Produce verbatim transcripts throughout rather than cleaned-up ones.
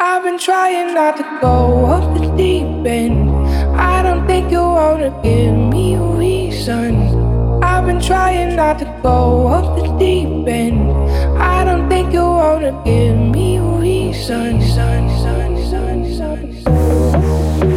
I've been trying not to go off the deep end. I don't think you wanna give me a reason. I've been trying not to go off the deep end. I don't think you wanna give me a reason. Son, son, son, son, son.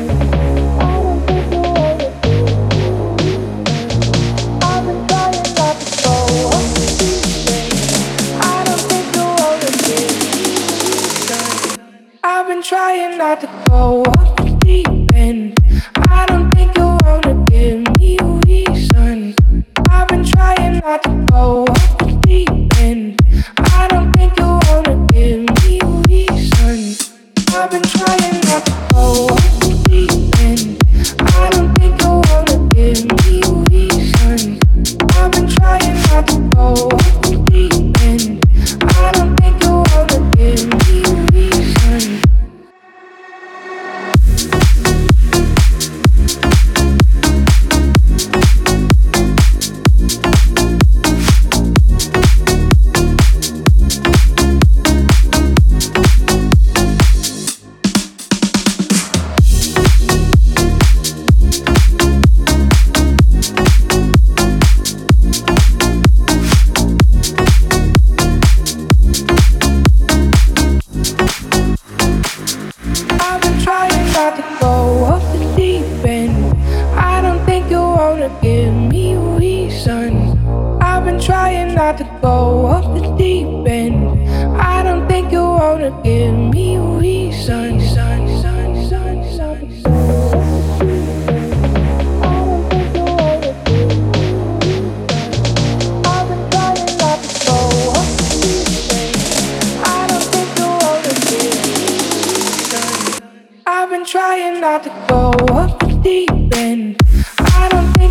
I've been trying not to go off the deep end. I don't think you wanna give me a reason. I've been trying not to go off the deep end. I don't think you wanna give me a reason. I've been trying not to go off the deep end. I don't think you wanna give me a reason. I've been trying not to go off the deep end. I don't think you wanna give me a reason. I've been trying not to go off the deep end. I don't think you wanna give me a reason. I've been trying not to go off the deep end. I don't think you wanna give me a reason. Son, son, son, son, son. I've been trying not to go off the deep end. I don't think